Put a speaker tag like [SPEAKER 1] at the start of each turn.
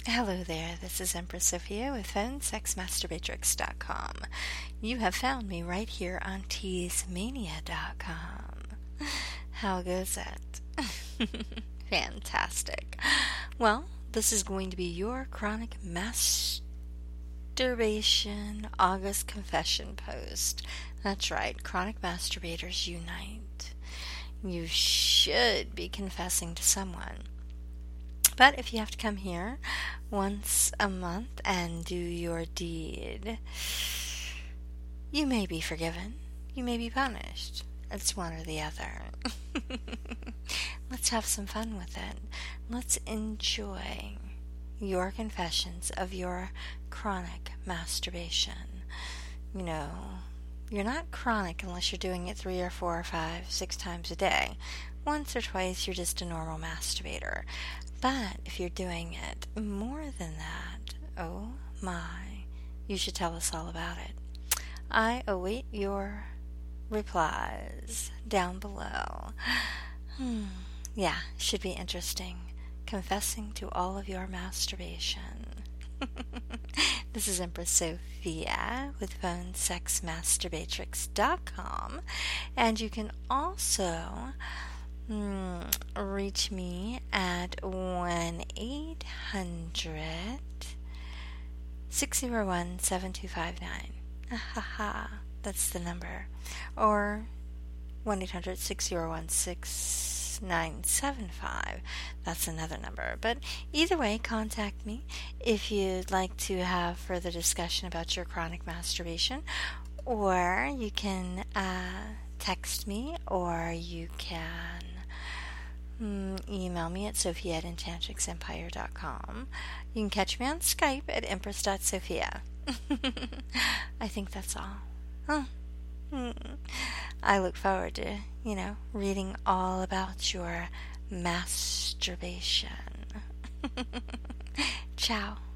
[SPEAKER 1] Hello there, this is Empress Sophia with PhoneSexMasturbatrix.com. You have found me right here on teasemania.com. How goes it? Fantastic. Well, this is going to be your chronic masturbation August confession post. That's right, chronic masturbators unite. You should be confessing to someone. But if you have to come here once a month and do your deed, you may be forgiven. You may be punished. It's one or the other. Let's have some fun with it. Let's enjoy your confessions of your chronic masturbation. You know, you're not chronic unless you're doing it 3 or 4 or 5, 6 times a day. Once or twice, you're just a normal masturbator. But if you're doing it more than that, oh my, you should tell us all about it. I await your replies down below. Yeah, should be interesting. Confessing to all of your masturbation. This is Empress Sophia with PhoneSexMasturbatrix.com, and you can also reach me at 1-800-601-7259. That's the number. Or 1-800-601-6975. That's another number. But either way, contact me if you'd like to have further discussion about your chronic masturbation. Or you can text me, or you can email me at sophia@enchantrixempire.com. You can catch me on Skype at empress.sophia. I think that's all. I look forward to, reading all about your masturbation. Ciao.